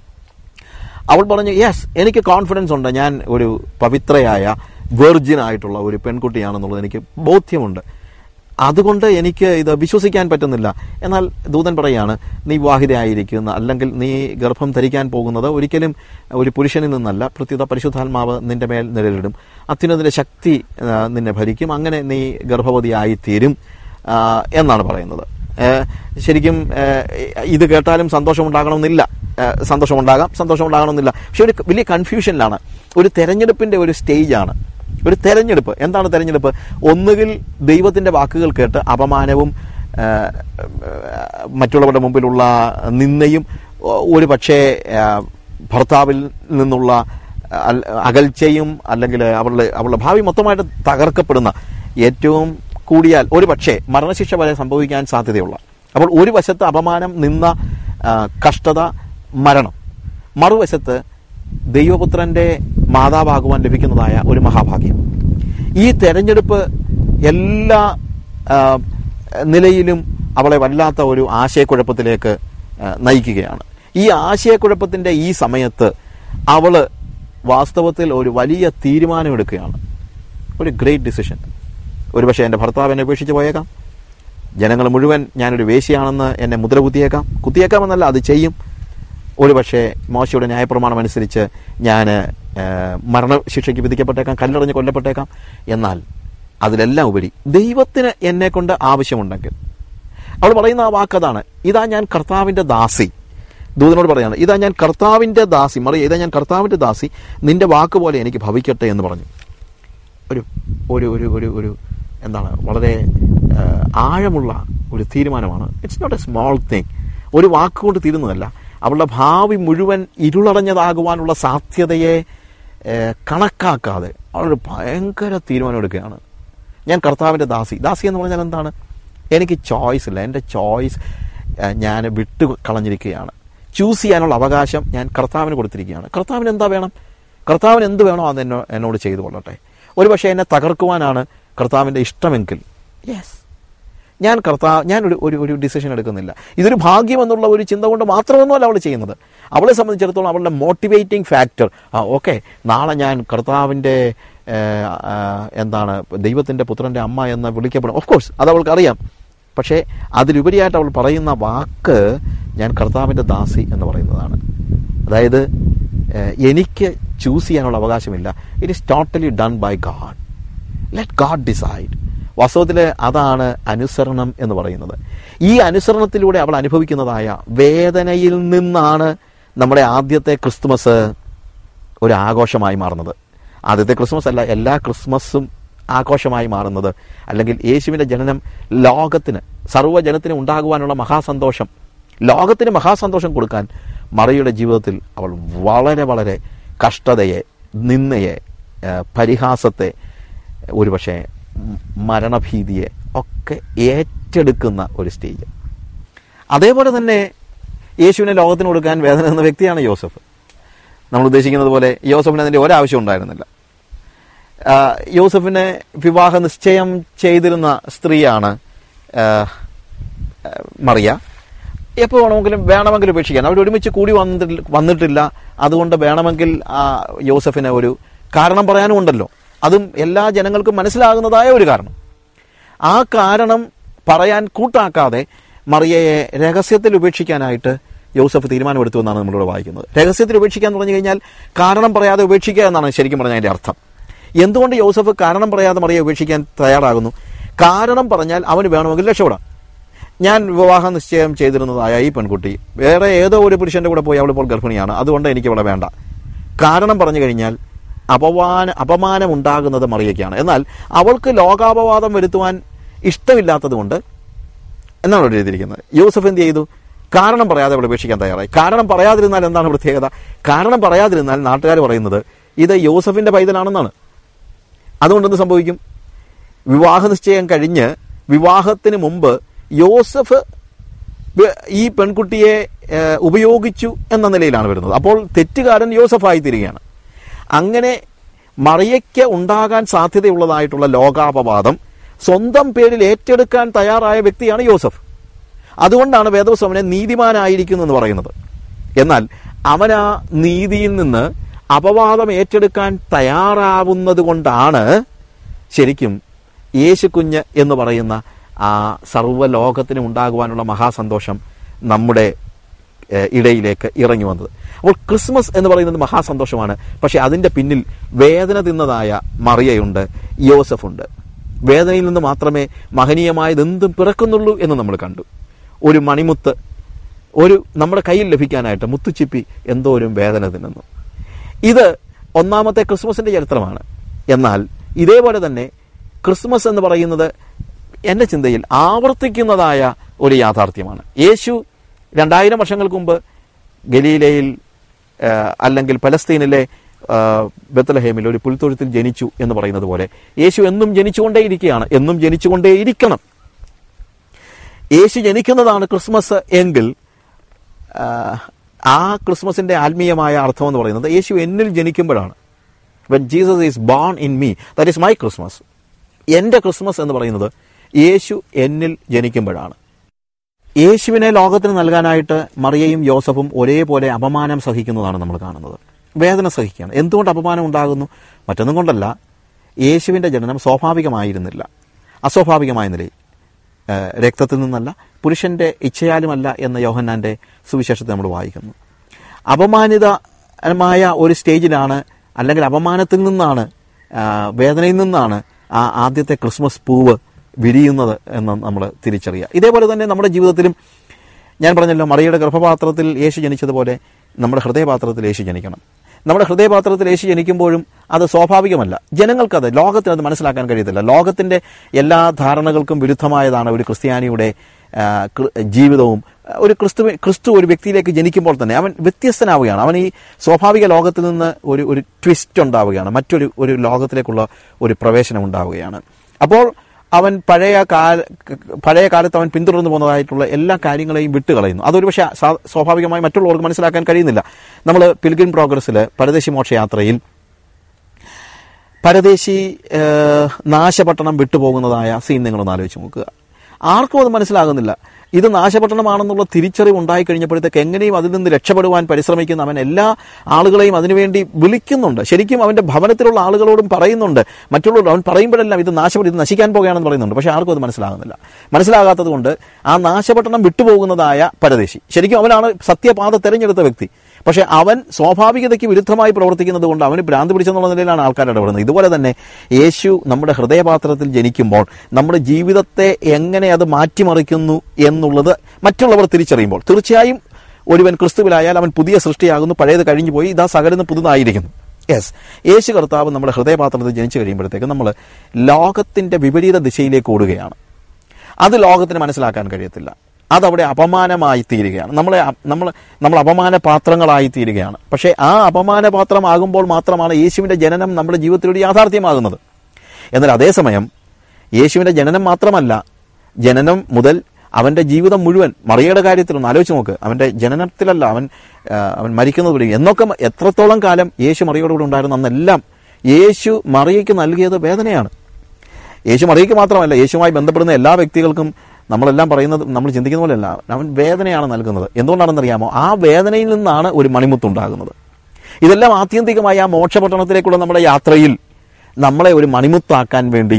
അവൾ പറഞ്ഞു, യെസ്, എനിക്ക് കോൺഫിഡൻസ് ഉണ്ട്, ഞാൻ ഒരു പവിത്രയായ വെർജിൻ ആയിട്ടുള്ള ഒരു പെൺകുട്ടിയാണെന്നുള്ളത് എനിക്ക് ബോധ്യമുണ്ട്, അതുകൊണ്ട് എനിക്ക് ഇത് വിശ്വസിക്കാൻ പറ്റുന്നില്ല. എന്നാൽ ദൂതൻ പറയാണ്, നീ വിവാഹിതയായിരിക്കുന്ന അല്ലെങ്കിൽ നീ ഗർഭം ധരിക്കാൻ പോകുന്നത് ഒരിക്കലും ഒരു പുരുഷനിൽ നിന്നല്ല, പ്രത്യുത പരിശുദ്ധാത്മാവ് നിന്റെ മേൽ നിഴലിടും, അത്യുന്നതിന്റെ ശക്തി നിന്നെ ഭരിക്കും, അങ്ങനെ നീ ഗർഭവതിയായിത്തീരും എന്നാണ് പറയുന്നത്. ശരിക്കും ഇത് കേട്ടാലും സന്തോഷമുണ്ടാകണമെന്നില്ല, സന്തോഷമുണ്ടാകാം, സന്തോഷമുണ്ടാകണമെന്നില്ല. പക്ഷെ ഒരു വലിയ കൺഫ്യൂഷനിലാണ്. ഒരു തെരഞ്ഞെടുപ്പിന്റെ ഒരു സ്റ്റേജാണ്. ഒരു തെരഞ്ഞെടുപ്പ്. എന്താണ് തെരഞ്ഞെടുപ്പ്? ഒന്നുകിൽ ദൈവത്തിന്റെ വാക്കുകൾ കേട്ട് അപമാനവും മറ്റുള്ളവരുടെ മുമ്പിലുള്ള നിന്ദയും ഒരു പക്ഷേ ഭർത്താവിൽ നിന്നുള്ള അകൽച്ചയും അല്ലെങ്കിൽ അവളുടെ അവളുടെ ഭാവി മൊത്തമായിട്ട് തകർക്കപ്പെടുന്ന, ഏറ്റവും കൂടിയാൽ ഒരു പക്ഷേ മരണശിക്ഷ വരെ സംഭവിക്കാൻ സാധ്യതയുള്ള. അപ്പോൾ ഒരു വശത്ത് അപമാനം, നിന്ന, കഷ്ടത, മരണം. മറുവശത്ത് ദൈവപുത്രന്റെ മാതാവാകുവാൻ ലഭിക്കുന്നതായ ഒരു മഹാഭാഗ്യം. ഈ തെരഞ്ഞെടുപ്പ് എല്ലാ നിലയിലും അവളെ വല്ലാത്ത ഒരു ആശയക്കുഴപ്പത്തിലേക്ക് നയിക്കുകയാണ്. ഈ ആശയക്കുഴപ്പത്തിന്റെ ഈ സമയത്ത് അവള് വാസ്തവത്തിൽ ഒരു വലിയ തീരുമാനമെടുക്കുകയാണ്, ഒരു ഗ്രേറ്റ് ഡിസിഷൻ. ഒരുപക്ഷെ എൻ്റെ ഭർത്താവ് എന്നെ ഉപേക്ഷിച്ച് പോയേക്കാം, ജനങ്ങൾ മുഴുവൻ ഞാനൊരു വേശ്യയാണെന്ന് എന്നെ മുദ്ര കുത്തിയേക്കാം, കുത്തിയേക്കാമെന്നല്ല അത് ചെയ്യും. ഒരുപക്ഷെ മോശയുടെ ന്യായപ്രമാണം അനുസരിച്ച് ഞാൻ മരണശിക്ഷയ്ക്ക് വിധിക്കപ്പെട്ടേക്കാം, കല്ലെറിഞ്ഞ് കൊല്ലപ്പെട്ടേക്കാം. എന്നാൽ അതിലെല്ലാം ഉപരി ദൈവത്തിന് എന്നെ കൊണ്ട് ആവശ്യമുണ്ടെങ്കിൽ, അവൾ പറയുന്ന ആ വാക്കതാണ്, ഇതാ ഞാൻ കർത്താവിൻ്റെ ദാസി. ദൂതനോട് പറയാണ്, ഇതാ ഞാൻ കർത്താവിൻ്റെ ദാസി, മറിയ ഇതാ ഞാൻ കർത്താവിൻ്റെ ദാസി, നിന്റെ വാക്ക് പോലെ എനിക്ക് ഭവിക്കട്ടെ എന്ന് പറഞ്ഞു. ഒരു ഒരു ഒരു ഒരു ഒരു എന്താണ് വളരെ ആഴമുള്ള ഒരു തീരുമാനമാണ്. It's not a small thing. ഒരു വാക്കുകൊണ്ട് തീരുന്നതല്ല, അവളുടെ ഭാവി മുഴുവൻ ഇരുളടഞ്ഞതാകുവാനുള്ള സാധ്യതയെ കണക്കാക്കാതെ അവളൊരു ഭയങ്കര തീരുമാനം എടുക്കുകയാണ്. ഞാൻ കർത്താവിൻ്റെ ദാസി. ദാസി എന്ന് പറഞ്ഞാൽ എന്താണ്? എനിക്ക് ചോയ്സ് ഇല്ല, എൻ്റെ ചോയ്സ് ഞാൻ വിട്ടു കളഞ്ഞിരിക്കുകയാണ്. ചൂസ് ചെയ്യാനുള്ള അവകാശം ഞാൻ കർത്താവിന് കൊടുത്തിരിക്കുകയാണ്. കർത്താവിന് എന്താ വേണം? കർത്താവിന് എന്ത് വേണോ അത് എന്നോ എന്നോട് ചെയ്തു കൊള്ളട്ടെ. ഒരുപക്ഷെ എന്നെ തകർക്കുവാനാണ് കർത്താവിൻ്റെ ഇഷ്ടമെങ്കിൽ യെസ്, ഞാൻ കർത്താവ് ഞാൻ ഒരു ഒരു ഒരു ഡിസിഷൻ എടുക്കുന്നില്ല. ഇതൊരു ഭാഗ്യം എന്നുള്ള ഒരു ചിന്ത കൊണ്ട് മാത്രമൊന്നുമല്ല അവൾ ചെയ്യുന്നത്. അവളെ സംബന്ധിച്ചിടത്തോളം അവളുടെ മോട്ടിവേറ്റിംഗ് ഫാക്ടർ, ആ ഓക്കെ, നാളെ ഞാൻ കർത്താവിൻ്റെ എന്താണ് ദൈവത്തിൻ്റെ പുത്രൻ്റെ അമ്മ എന്ന് വിളിക്കപ്പെടും. ഓഫ് കോഴ്സ് അത് അവൾക്ക് അറിയാം. പക്ഷേ അതിലുപരിയായിട്ട് അവൾ പറയുന്ന വാക്ക് ഞാൻ കർത്താവിൻ്റെ ദാസി എന്ന് പറയുന്നതാണ്. അതായത് എനിക്ക് ചൂസ് ചെയ്യാനുള്ള അവകാശമില്ല. It is totally done by God. Let God decide. വാസ്തവത്തിൽ അതാണ് അനുസരണം എന്ന് പറയുന്നത്. ഈ അനുസരണത്തിലൂടെ അവൾ അനുഭവിക്കുന്നതായ വേദനയിൽ നിന്നാണ് നമ്മുടെ ആദ്യത്തെ ക്രിസ്തുമസ് ഒരു ആഘോഷമായി മാറുന്നത്. ആദ്യത്തെ ക്രിസ്മസ് അല്ല, എല്ലാ ക്രിസ്മസും ആഘോഷമായി മാറുന്നത്, അല്ലെങ്കിൽ യേശുവിൻ്റെ ജനനം ലോകത്തിന് സർവ്വജനത്തിന് ഉണ്ടാകുവാനുള്ള മഹാസന്തോഷം, ലോകത്തിന് മഹാസന്തോഷം കൊടുക്കാൻ മറിയയുടെ ജീവിതത്തിൽ അവൾ വളരെ വളരെ കഷ്ടതയെ, നിന്ദയെ, പരിഹാസത്തെ, ഒരുപക്ഷെ മരണഭീതിയെ ഒക്കെ ഏറ്റെടുക്കുന്ന ഒരു സ്റ്റേജ്. അതേപോലെ തന്നെ യേശുവിനെ ലോകത്തിന് കൊടുക്കാൻ വേദന എന്ന വ്യക്തിയാണ് യോസഫ്. നമ്മൾ ഉദ്ദേശിക്കുന്നത് പോലെ യോസഫിന് അതിൻ്റെ ഒരാവശ്യം ഉണ്ടായിരുന്നില്ല. യോസഫിനെ വിവാഹ നിശ്ചയം ചെയ്തിരുന്ന സ്ത്രീയാണ് മറിയ. എപ്പോൾ വേണമെങ്കിലും വേണമെങ്കിൽ ഉപേക്ഷിക്കാൻ, അവർ ഒരുമിച്ച് കൂടി വന്നിട്ടില്ല വന്നിട്ടില്ല അതുകൊണ്ട് വേണമെങ്കിൽ യോസഫിനെ ഒരു കാരണം പറയാനും ഉണ്ടല്ലോ. അതും എല്ലാ ജനങ്ങൾക്കും മനസ്സിലാകുന്നതായ ഒരു കാരണം. ആ കാരണം പറയാൻ കൂട്ടാക്കാതെ മറിയയെ രഹസ്യത്തിൽ ഉപേക്ഷിക്കാനായിട്ട് യോസഫ് തീരുമാനമെടുത്തു എന്നാണ് നമ്മളിവിടെ വായിക്കുന്നത്. രഹസ്യത്തിൽ ഉപേക്ഷിക്കാൻ പറഞ്ഞു കഴിഞ്ഞാൽ കാരണം പറയാതെ ഉപേക്ഷിക്കുക എന്നാണ് ശരിക്കും പറഞ്ഞാൽ അതിൻ്റെ അർത്ഥം. എന്തുകൊണ്ട് യോസഫ് കാരണം പറയാതെ മറിയെ ഉപേക്ഷിക്കാൻ തയ്യാറാകുന്നു? കാരണം പറഞ്ഞാൽ അവന് വേണമെങ്കിൽ രക്ഷപ്പെടാം. ഞാൻ വിവാഹ നിശ്ചയം ചെയ്തിരുന്നതായ ഈ പെൺകുട്ടി വേറെ ഏതോ ഒരു പുരുഷന്റെ കൂടെ പോയി അവളിപ്പോൾ ഗർഭിണിയാണ്, അതുകൊണ്ട് എനിക്ക് ഇവിടെ വേണ്ട. കാരണം പറഞ്ഞു കഴിഞ്ഞാൽ അപമാന അപമാനം ഉണ്ടാകുന്നത് മറിയയ്ക്കാണ്. എന്നാൽ അവൾക്ക് ലോകാപവാദം വരുത്തുവാൻ ഇഷ്ടമില്ലാത്തത് കൊണ്ട് എന്നാണ് ഇവിടെ എഴുതിയിരിക്കുന്നത്. യോസഫ് എന്ത് ചെയ്തു? കാരണം പറയാതെ അവൾ ഉപേക്ഷിക്കാൻ തയ്യാറായി. കാരണം പറയാതിരുന്നാൽ എന്താണ് പ്രത്യേകത? കാരണം പറയാതിരുന്നാൽ നാട്ടുകാർ പറയുന്നത് ഇത് യോസഫിന്റെ പൈതലാണെന്നാണ്. അതുകൊണ്ട് എന്ത് സംഭവിക്കും? വിവാഹ നിശ്ചയം കഴിഞ്ഞ് വിവാഹത്തിന് മുമ്പ് യോസഫ് ഈ പെൺകുട്ടിയെ ഉപയോഗിച്ചു എന്ന നിലയിലാണ് വരുന്നത്. അപ്പോൾ തെറ്റുകാരൻ യോസഫായി തീരുകയാണ്. അങ്ങനെ മറിയയ്ക്ക് ഉണ്ടാകാൻ സാധ്യതയുള്ളതായിട്ടുള്ള ലോകാപവാദം സ്വന്തം പേരിൽ ഏറ്റെടുക്കാൻ തയ്യാറായ വ്യക്തിയാണ് യോസഫ്. അതുകൊണ്ടാണ് വേദപുസ്തകം അവനെ നീതിമാനായിരിക്കുന്നു എന്ന് പറയുന്നത്. എന്നാൽ അവൻ ആ നീതിയിൽ നിന്ന് അപവാദം ഏറ്റെടുക്കാൻ തയ്യാറാവുന്നത് കൊണ്ടാണ് ശരിക്കും യേശു കുഞ്ഞ് എന്ന് പറയുന്ന ആ സർവ്വലോകത്തിന് ഉണ്ടാകുവാനുള്ള മഹാസന്തോഷം നമ്മുടെ ഇടയിലേക്ക് ഇറങ്ങി വന്നത്. അപ്പോൾ ക്രിസ്മസ് എന്ന് പറയുന്നത് മഹാസന്തോഷമാണ്. പക്ഷെ അതിൻ്റെ പിന്നിൽ വേദന തിന്നതായ മറിയയുണ്ട്, യോസഫുണ്ട്. വേദനയിൽ നിന്ന് മാത്രമേ മഹനീയമായത് എന്തും പിറക്കുന്നുള്ളൂ എന്ന് നമ്മൾ കണ്ടു. ഒരു മണിമുത്ത് ഒരു നമ്മുടെ കയ്യിൽ ലഭിക്കാനായിട്ട് മുത്തുച്ചിപ്പി എന്തോരും വേദന തിന്നുന്നു. ഇത് ഒന്നാമത്തെ ക്രിസ്മസിന്റെ ചരിത്രമാണ്. എന്നാൽ ഇതേപോലെ തന്നെ ക്രിസ്മസ് എന്ന് പറയുന്നത് എൻ്റെ ചിന്തയിൽ ആവർത്തിക്കുന്നതായ ഒരു യാഥാർത്ഥ്യമാണ്. യേശു രണ്ടായിരം വർഷങ്ങൾക്ക് മുമ്പ് ഗലീലയിൽ അല്ലെങ്കിൽ പലസ്തീനിലെ ബെത്ലഹേമിൽ ഒരു പുൽത്തൊഴുത്തിൽ ജനിച്ചു എന്ന് പറയുന്നത് പോലെ യേശു എന്നും ജനിച്ചുകൊണ്ടേയിരിക്കുകയാണ്, എന്നും ജനിച്ചുകൊണ്ടേയിരിക്കണം. യേശു ജനിക്കുന്നതാണ് ക്രിസ്മസ് എങ്കിൽ ആ ക്രിസ്മസിന്റെ ആത്മീയമായ അർത്ഥം എന്ന് പറയുന്നത് യേശു എന്നിൽ ജനിക്കുമ്പോഴാണ്. When Jesus is born in me, that is my Christmas. എൻ്റെ ക്രിസ്മസ് എന്ന് പറയുന്നത് യേശു എന്നിൽ ജനിക്കുമ്പോഴാണ്. യേശുവിനെ ലോകത്തിന് നൽകാനായിട്ട് മറിയയും യോസഫും ഒരേപോലെ അപമാനം സഹിക്കുന്നതാണ് നമ്മൾ കാണുന്നത്. വേദന സഹിക്കുകയാണ്. എന്തുകൊണ്ട് അപമാനം ഉണ്ടാകുന്നു? മറ്റൊന്നും കൊണ്ടല്ല, യേശുവിൻ്റെ ജനനം സ്വാഭാവികമായിരുന്നില്ല. അസ്വാഭാവികമായ നിലയിൽ, രക്തത്തിൽ നിന്നല്ല, പുരുഷന്റെ ഇച്ഛയാലുമല്ല എന്ന യോഹന്നാന്റെ സുവിശേഷത്തെ നമ്മൾ വായിക്കുന്നു. അപമാനിതമായ ഒരു സ്റ്റേജിലാണ്, അല്ലെങ്കിൽ അപമാനത്തിൽ നിന്നാണ്, വേദനയിൽ നിന്നാണ് ആ ആദ്യത്തെ ക്രിസ്മസ് പൂവ് വിരിയുന്നത് എന്ന് നമ്മൾ തിരിച്ചറിയുക. ഇതേപോലെ തന്നെ നമ്മുടെ ജീവിതത്തിലും, ഞാൻ പറഞ്ഞല്ലോ, മറിയയുടെ ഗർഭപാത്രത്തിൽ യേശു ജനിച്ചതുപോലെ നമ്മുടെ ഹൃദയപാത്രത്തിൽ യേശു ജനിക്കണം. നമ്മുടെ ഹൃദയപാത്രത്തിൽ യേശു ജനിക്കുമ്പോഴും അത് സ്വാഭാവികമല്ല. ജനങ്ങൾക്കത്, ലോകത്തിനത് മനസ്സിലാക്കാൻ കഴിയത്തില്ല. ലോകത്തിന്റെ എല്ലാ ധാരണകൾക്കും വിരുദ്ധമായതാണ് ഒരു ക്രിസ്ത്യാനിയുടെ ജീവിതവും. ഒരു ക്രിസ്തു ക്രിസ്തു ഒരു വ്യക്തിയിലേക്ക് ജനിക്കുമ്പോൾ തന്നെ അവൻ വ്യത്യസ്തനാവുകയാണ്. അവൻ ഈ സ്വാഭാവിക ലോകത്തിൽ നിന്ന് ഒരു ഒരു ട്വിസ്റ്റ് ഉണ്ടാവുകയാണ്, മറ്റൊരു ഒരു ലോകത്തിലേക്കുള്ള ഒരു പ്രവേശനം ഉണ്ടാവുകയാണ്. അപ്പോൾ അവൻ പഴയ കാല പഴയ കാലത്ത് അവൻ പിന്തുടർന്നു പോകുന്നതായിട്ടുള്ള എല്ലാ കാര്യങ്ങളെയും വിട്ടുകളയുന്നു. അതൊരു പക്ഷേ സ്വാഭാവികമായി മറ്റുള്ളവർക്ക് മനസ്സിലാക്കാൻ കഴിയുന്നില്ല. നമ്മൾ പിൽഗ്രിം പ്രോഗ്രസ്സിൽ പരദേശി മോക്ഷയാത്രയിൽ പരദേശി നാശപട്ടണം വിട്ടുപോകുന്നതായ സീൻ നിങ്ങളൊന്ന് ആലോചിച്ച് നോക്കുക. ആർക്കും അത് മനസ്സിലാകുന്നില്ല. ഇത് നാശപട്ടണമാണെന്നുള്ള തിരിച്ചറിവ് ഉണ്ടായിക്കഴിഞ്ഞപ്പോഴത്തേക്ക് എങ്ങനെയും അതിൽ നിന്ന് രക്ഷപ്പെടുവാൻ പരിശ്രമിക്കുന്ന അവൻ എല്ലാ ആളുകളെയും അതിനുവേണ്ടി വിളിക്കുന്നുണ്ട്. ശരിക്കും അവന്റെ ഭവനത്തിലുള്ള ആളുകളോടും പറയുന്നുണ്ട്. മറ്റുള്ളവർ അവൻ പറയുമ്പോഴെല്ലാം ഇത് നാശപ്പെട്ട ഇത് നശിക്കാൻ പോകുകയാണെന്ന് പറയുന്നുണ്ട്. പക്ഷെ ആർക്കും അത് മനസ്സിലാകുന്നില്ല. മനസ്സിലാകാത്തത് കൊണ്ട് ആ നാശപട്ടണം വിട്ടുപോകുന്നതായ പരദേശി, ശരിക്കും അവനാണ് സത്യപാത തെരഞ്ഞെടുത്ത വ്യക്തി. പക്ഷെ അവൻ സ്വാഭാവികതയ്ക്ക് വിരുദ്ധമായി പ്രവർത്തിക്കുന്നത് കൊണ്ട് അവന് ഭ്രാന്ത് പിടിച്ചെന്നുള്ള നിലയിലാണ് ആൾക്കാർ ഇടപെടുന്നത്. ഇതുപോലെ തന്നെ യേശു നമ്മുടെ ഹൃദയപാത്രത്തിൽ ജനിക്കുമ്പോൾ നമ്മുടെ ജീവിതത്തെ എങ്ങനെ അത് മാറ്റിമറിക്കുന്നു എന്നുള്ളത് മറ്റുള്ളവർ തിരിച്ചറിയുമ്പോൾ, തീർച്ചയായും ഒരുവൻ ക്രിസ്തുവിലായാൽ അവൻ പുതിയ സൃഷ്ടിയാകുന്നു, പഴയത് കഴിഞ്ഞു പോയി, ഇതാ സകലം പുതുതായിരിക്കുന്നു. യെസ്, യേശു കർത്താവ് നമ്മുടെ ഹൃദയപാത്രത്തിൽ ജനിച്ചു കഴിയുമ്പോഴത്തേക്ക് നമ്മൾ ലോകത്തിന്റെ വിപരീത ദിശയിലേക്ക് ഓടുകയാണ്. അത് ലോകത്തിന് മനസ്സിലാക്കാൻ കഴിയത്തില്ല. അതവിടെ അപമാനമായി തീരുകയാണ്. നമ്മളെ നമ്മൾ നമ്മൾ അപമാന പാത്രങ്ങളായി തീരുകയാണ്. പക്ഷേ ആ അപമാന പാത്രമാകുമ്പോൾ മാത്രമാണ് യേശുവിൻ്റെ ജനനം നമ്മുടെ ജീവിതത്തിലൂടെ യാഥാർത്ഥ്യമാകുന്നത്. എന്നാൽ അതേസമയം യേശുവിൻ്റെ ജനനം മാത്രമല്ല, ജനനം മുതൽ അവൻ്റെ ജീവിതം മുഴുവൻ, മറിയയുടെ കാര്യത്തിലൊന്ന് ആലോചിച്ച് നോക്ക്. അവൻ്റെ ജനനത്തിലല്ല, അവൻ അവൻ മരിക്കുന്നത് വരെ എന്നൊക്കെ എത്രത്തോളം കാലം യേശു മറിയയോടുകൂടി ഉണ്ടായിരുന്നു, അന്നെല്ലാം യേശു മറിയയ്ക്ക് നൽകിയത് വേദനയാണ്. യേശു മറിയയ്ക്ക് മാത്രമല്ല, യേശുവുമായി ബന്ധപ്പെടുന്ന എല്ലാ വ്യക്തികൾക്കും നമ്മളെല്ലാം പറയുന്നത് നമ്മൾ ചിന്തിക്കുന്ന പോലെയല്ല, അവൻ വേദനയാണ് നൽകുന്നത്. എന്തുകൊണ്ടാണെന്നറിയാമോ? ആ വേദനയിൽ നിന്നാണ് ഒരു മണിമുത്തുണ്ടാകുന്നത്. ഇതെല്ലാം ആത്യന്തികമായി ആ മോക്ഷപട്ടണത്തിലേക്കുള്ള നമ്മുടെ യാത്രയിൽ നമ്മളെ ഒരു മണിമുത്താക്കാൻ വേണ്ടി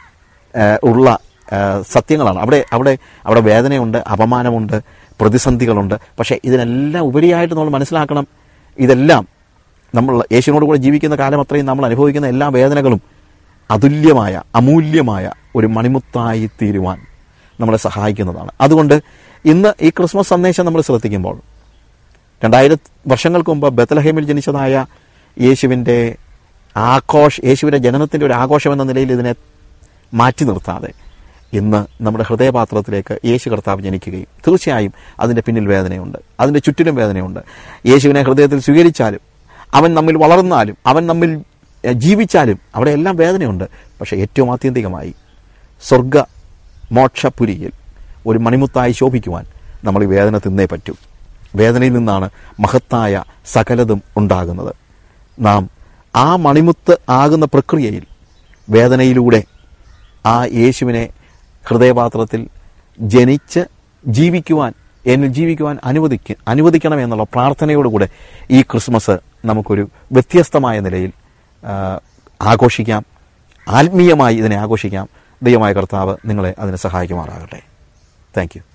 ഉള്ള സത്യങ്ങളാണ്. അവിടെ അവിടെ അവിടെ വേദനയുണ്ട്, അപമാനമുണ്ട്, പ്രതിസന്ധികളുണ്ട്. പക്ഷേ ഇതിനെല്ലാം ഉപരിയായിട്ട് നമ്മൾ മനസ്സിലാക്കണം, ഇതെല്ലാം നമ്മൾ യേശുവിനോട് കൂടെ ജീവിക്കുന്ന കാലം അത്രയും നമ്മൾ അനുഭവിക്കുന്ന എല്ലാ വേദനകളും അതുല്യമായ അമൂല്യമായ ഒരു മണിമുത്തായി തീരുവാൻ നമ്മളെ സഹായിക്കുന്നതാണ്. അതുകൊണ്ട് ഇന്ന് ഈ ക്രിസ്മസ് സന്ദേശം നമ്മൾ ശ്രദ്ധിക്കുമ്പോൾ, രണ്ടായിരം വർഷങ്ങൾക്ക് മുമ്പ് ബെത്ലഹേമിൽ ജനിച്ചതായ യേശുവിൻ്റെ ആഘോഷ യേശുവിൻ്റെ ജനനത്തിൻ്റെ ഒരു ആഘോഷം എന്ന നിലയിൽ ഇതിനെ മാറ്റി നിർത്താതെ ഇന്ന് നമ്മുടെ ഹൃദയപാത്രത്തിലേക്ക് യേശു കർത്താവ് ജനിക്കുകയും, തീർച്ചയായും അതിൻ്റെ പിന്നിൽ വേദനയുണ്ട്, അതിൻ്റെ ചുറ്റിലും വേദനയുണ്ട്. യേശുവിനെ ഹൃദയത്തിൽ സ്വീകരിച്ചാലും, അവൻ നമ്മിൽ വളർന്നാലും, അവൻ നമ്മിൽ ജീവിച്ചാലും അവിടെ എല്ലാം വേദനയുണ്ട്. പക്ഷേ ഏറ്റവും ആത്യന്തികമായി സ്വർഗ മോക്ഷപുരിയിൽ ഒരു മണിമുത്തായി ശോഭിക്കുവാൻ നമ്മൾ ഈ വേദന തിന്നേ പറ്റൂ. വേദനയിൽ നിന്നാണ് മഹത്തായ സകലതും ഉണ്ടാകുന്നത്. നാം ആ മണിമുത്ത് ആകുന്ന പ്രക്രിയയിൽ വേദനയിലൂടെ ആ യേശുവിനെ ഹൃദയപാത്രത്തിൽ ജനിച്ച് ജീവിക്കുവാൻ, എന്നിൽ ജീവിക്കുവാൻ അനുവദിക്ക അനുവദിക്കണമെന്നുള്ള പ്രാർത്ഥനയോടുകൂടെ ഈ ക്രിസ്മസ് നമുക്കൊരു വ്യത്യസ്തമായ നിലയിൽ ആഘോഷിക്കാം, ആത്മീയമായി ഇതിനെ ആഘോഷിക്കാം. ദൈവമായ കർത്താവ് നിങ്ങളെ അതിനെ സഹായിക്കുമാറാകട്ടെ. Thank you.